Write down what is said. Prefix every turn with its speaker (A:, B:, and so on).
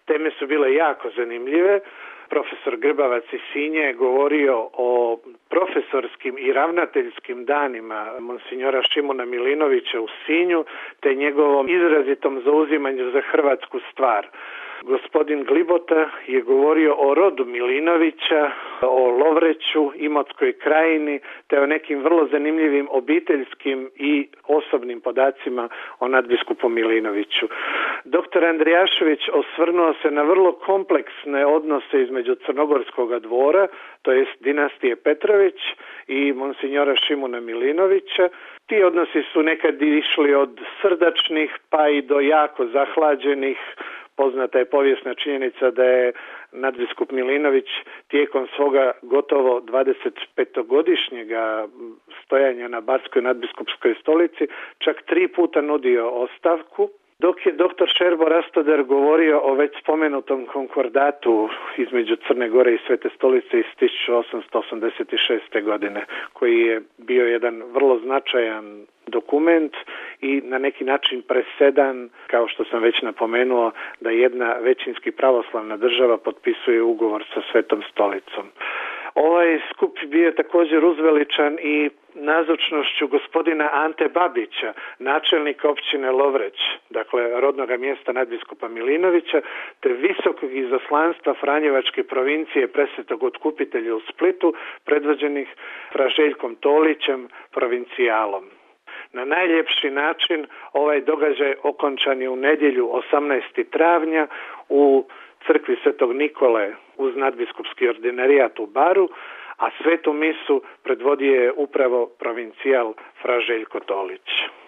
A: Teme su bile jako zanimljive. Profesor Grbavac iz Sinja je govorio o profesorskim i ravnateljskim danima monsignora Šimuna Milinovića u Sinju, te njegovom izrazitom zauzimanju za hrvatsku stvar. Gospodin Glibota je govorio o rodu Milinovića, o Lovreću, Imotskoj krajini, te o nekim vrlo zanimljivim obiteljskim i osobnim podacima o nadbiskupu Milinoviću. Dr. Andrijašević osvrnuo se na vrlo kompleksne odnose između Crnogorskog dvora, to jest dinastije Petrović i monsignora Šimuna Milinovića. Ti odnosi su nekad išli od srdačnih pa i do jako zahlađenih. Poznata je povijesna činjenica da je nadbiskup Milinović tijekom svoga gotovo 25-godišnjega stojanja na Barskoj nadbiskupskoj stolici čak 3 puta nudio ostavku, dok je dr. Šerbo Rastoder govorio o već spomenutom konkordatu između Crne Gore i Svete stolice iz 1886. godine, koji je bio jedan vrlo značajan dokument i na neki način presedan, kao što sam već napomenuo, da jedna većinski pravoslavna država potpisuje ugovor sa Svetom stolicom. Ovaj skup bio je također uzveličan i nazočnošću gospodina Ante Babića, načelnika općine Lovreć, dakle rodnoga mjesta nadbiskupa Milinovića, te visokog izaslanstva Franjevačke provincije Presvetog Otkupitelja u Splitu, predvođenih fra Željkom Tolićem, provincijalom. Na najljepši način ovaj događaj okončan je u nedjelju 18. travnja u crkvi Svetog Nikole uz nadbiskupski ordinarijat u Baru, a svetu misu predvodio je upravo provincijal fra Željko Tolić.